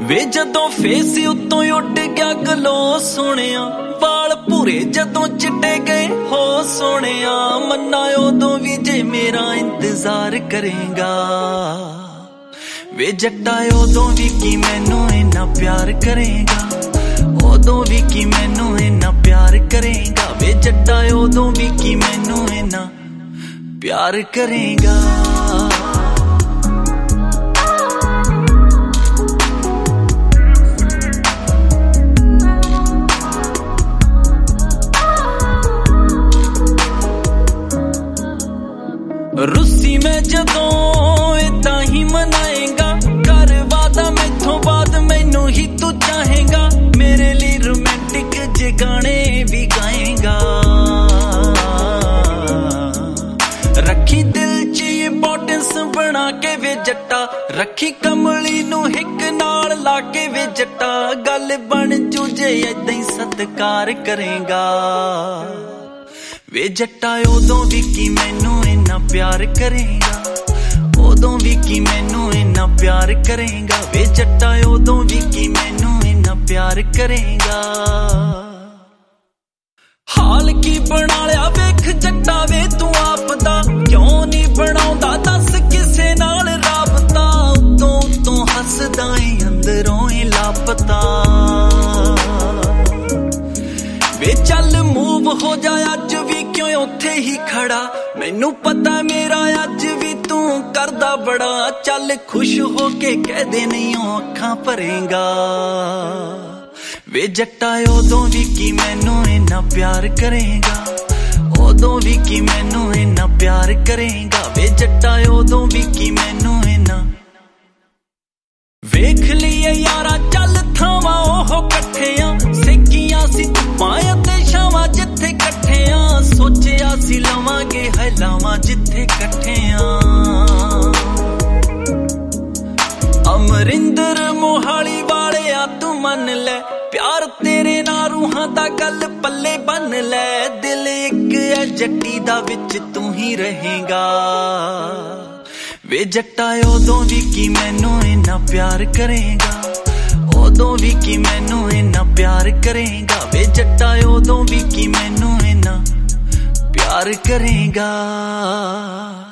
ਵੇ ਜਦੋਂ ਫੇਸ ਉੱਤੋਂ ਉੱਡ ਗਿਆ ਗਲੋ ਸੋਹਣਿਆ, ਵਾਲ ਭੂਰੇ ਜਦੋਂ ਚਿੱਟੇ ਗਏ ਹੋ ਸੋਹਣਿਆ, ਮੰਨਾ ਉਦੋਂ ਵੀ ਜੇ ਮੇਰਾ ਇੰਤਜ਼ਾਰ ਕਰੇਗਾ। ਵੇ ਜੱਟਾ ਉਦੋਂ ਵੀ ਕੀ ਮੈਨੂੰ ਇੰਨਾ ਪਿਆਰ ਕਰੇਗਾ, ਉਦੋਂ ਵੀ ਕੀ ਮੈਨੂੰ ਇੰਨਾ ਪਿਆਰ ਕਰੇਗਾ। ਵੇ ਜੱਟਾ ਉਦੋਂ ਵੀ ਕੀ ਮੈਨੂੰ ਇੰਨਾ ਪਿਆਰ ਕਰੇਗਾ। रुस्सी में जदों इदा ही मनाएगा, कर वादा मैथों बाद मैनू ही तू चाहेगा, मेरे लिए रोमांटिक जे गाने भी गाएगा। रखी दिल च इंपोर्टेंस बना के वे जट्टा, रखी कमली नू हिक नाल ला के वे जट्टा, गल बन जू जे इदां ही सत्कार करेगा। वे जट्टा उदों भी की मैनू इन्ना प्यार करेगा, उदों भी की मैनू इन्ना प्यार करेगा। वे जट्टा उदों भी की मैनू इन्ना प्यार करेगा। हाल की बना लिया वेख जट्टा वे तू आप दा, क्यों नहीं बनाउंदा दस किसे नाल राबता, उतों उतों हसदा ऐ अंदरों ही लापता। वे चल मूव हो जा अज भी क्यों उत्थे ही खड़ा, मैनू पता मेरा अज भी तू करदा बड़ा, चल खुश हो के कह दे नहीं अखां भरेगा। वे जट्टा उदों भी की मैनू इन्ना प्यार करेगा, उदों भी की मैनू इन्ना प्यार करेगा। वे जट्टा उदों भी की मैनू इन्ना। वेख लिए यारा चल थावां ओह कट्ठियां, सेकियां सी धुप्पां ते छावां जिथे कट्ठियां, सोचिया सी लवांगे है लावां जिथे कट्ठियां। अमरिंदर मोहाली वाले आ तू मन ले, प्यार तेरे नाल रूहां दा गल पल्ले बन ले, दिल इक है जट्टी दा विच तू ही रहेगा। वे जट्टा उदों भी की मैनू इन्ना प्यार करेगा, उदों भी की मैनू इन्ना प्यार करेगा। वे जट्टा उदों भी की मैनू इन्ना प्यार करेगा।